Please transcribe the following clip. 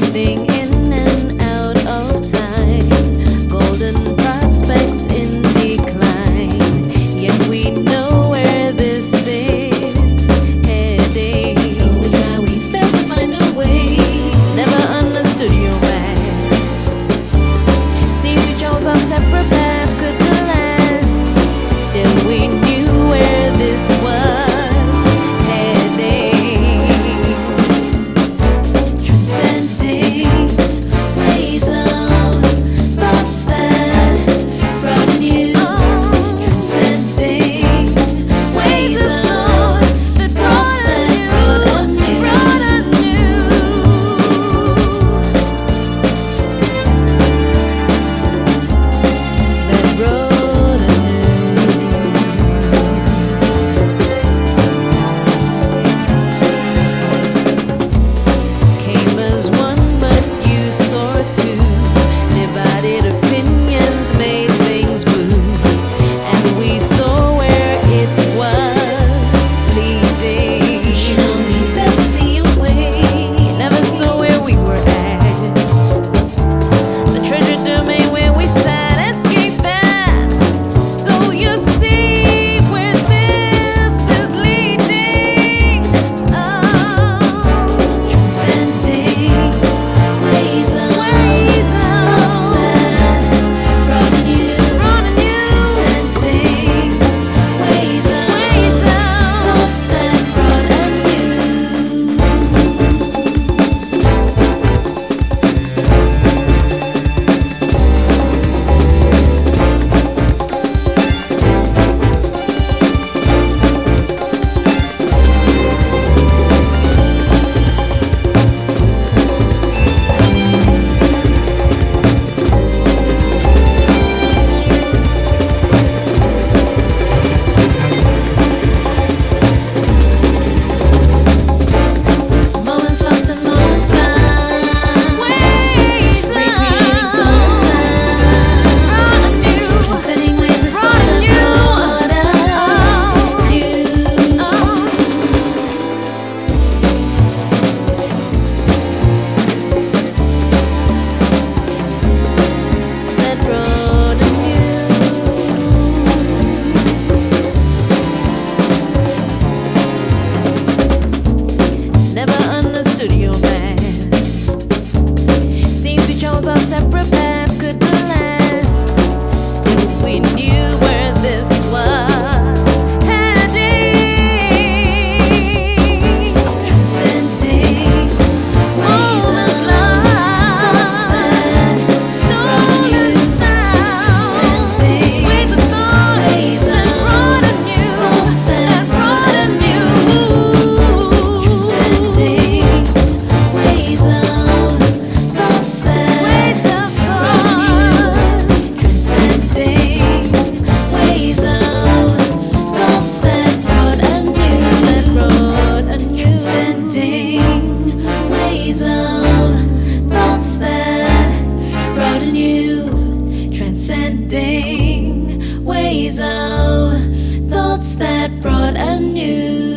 living in and out of time, golden prospects in decline. Yet we know where this is heading. Though we try, we fail to find a way. Never understood your way. Seems we chose our separate paths, couldn't last. Still we knew where this was. Our separate paths couldn't last. Still we knew where this was heading. Transcending ways of love. What's that? Stolen sound. Transcending ways of thought. Ways that brought a new. Thoughts that brought a new. Transcending ways of thoughts that. Transcending ways of thoughts that brought a new